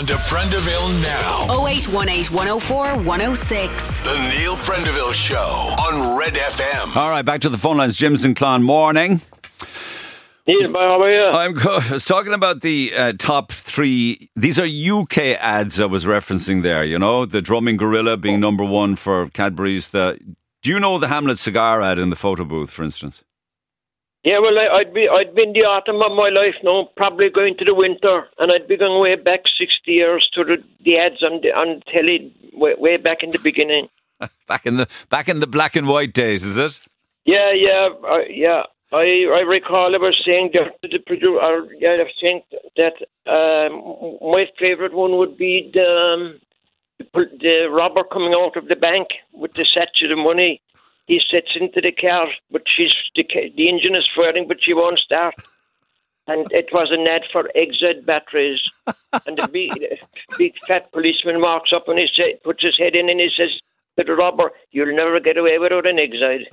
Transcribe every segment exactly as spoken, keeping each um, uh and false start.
on to Prendeville now. oh eight one eight, one oh four, one oh six. The Neil Prendeville Show on Red F M. All right, back to the phone lines. Jim's in Clon. Morning. Neil, how are you? I'm good. I was talking about the uh, top three. These are U K ads I was referencing there, you know, the Drumming Gorilla being number one for Cadbury's. The, do you know the Hamlet cigar ad in the photo booth, for instance? Yeah, well, I, I'd be I'd be in the autumn of my life now, probably going to the winter, and I'd be going way back sixty years to the, the ads on the on telly, way, way back in the beginning. back in the back in the black and white days, is it? Yeah, yeah, uh, yeah. I, I recall I was saying that the producer, or, yeah, I was saying that um, my favourite one would be the, um, the the robber coming out of the bank with the satchel of money. He sits into the car, but she's the, the engine is firing, but she won't start. And it was an ad for Exide batteries. And the big, big fat policeman walks up and he say, puts his head in and he says to the robber, "You'll never get away without an Exide."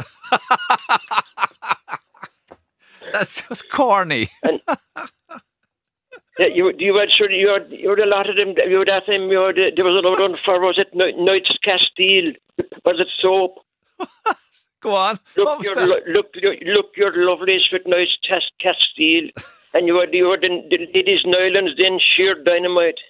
That's just corny. And, yeah, you you had sure you had you had a lot of them. You had that them. You had, there was another one for was it Knights Castile? Was it soap? Go on. Look, you're lo- look, look, look, you're loveliest with Knights Castile, and you had you had the, the ladies' nylons, then sheer dynamite.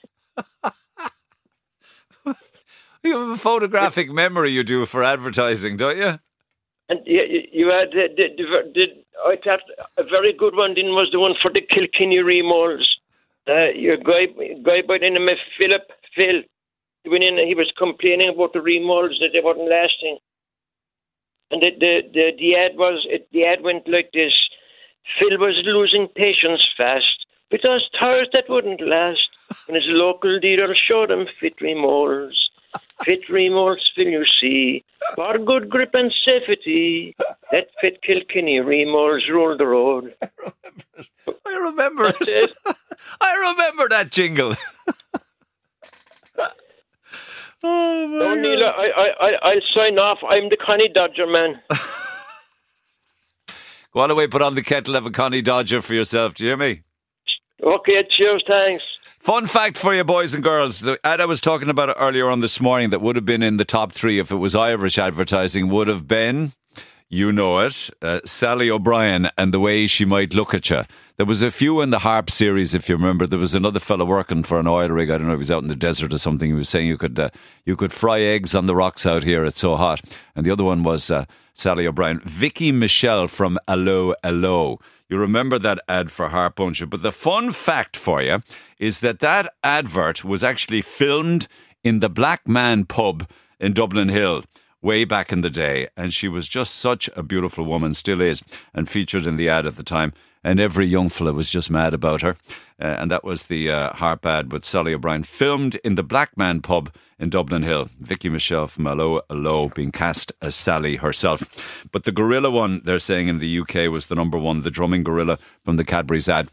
You have a photographic memory, you do, for advertising, don't you? And you, you had the, the, the, the I thought a very good one then was the one for the Kilkenny remolds. Uh, your guy, guy by the name of Philip Phil, he went in and he was complaining about the remolds that they weren't lasting. And the the the, the ad was it, the ad went like this: Phil was losing patience fast with those tires that wouldn't last. When his local dealer showed him fit remolds. Fit remolds, Phil, you see, for good grip and safety. Let Fit Kilkenny remolds rule the road. I remember it. I remember it. I remember that jingle. Oh my no, Neil, I, I, I, I'll sign off. I'm the Connie Dodger man. Go on away, put on the kettle, have a Connie Dodger for yourself. Do you hear me? Okay, cheers, thanks. Fun fact for you, boys and girls. The ad I was talking about earlier on this morning that would have been in the top three if it was Irish advertising would have been, you know it, uh, Sally O'Brien and the way she might look at you. There was a few in the Harp series, if you remember. There was another fella working for an oil rig. I don't know if he was out in the desert or something. He was saying you could uh, you could fry eggs on the rocks out here. It's so hot. And the other one was uh, Sally O'Brien. Vicky Michelle from Allo Allo. You remember that ad for Harp, don't you? But the fun fact for you is that that advert was actually filmed in the Black Man pub in Dublin Hill way back in the day. And she was just such a beautiful woman, still is, and featured in the ad at the time. And every young fella was just mad about her. Uh, and that was the uh, Harp ad with Sally O'Brien, filmed in the Black Man pub in Dublin Hill. Vicky Michelle from Allo Allo being cast as Sally herself. But the gorilla one, they're saying in the U K, was the number one, the Drumming Gorilla from the Cadbury's ad.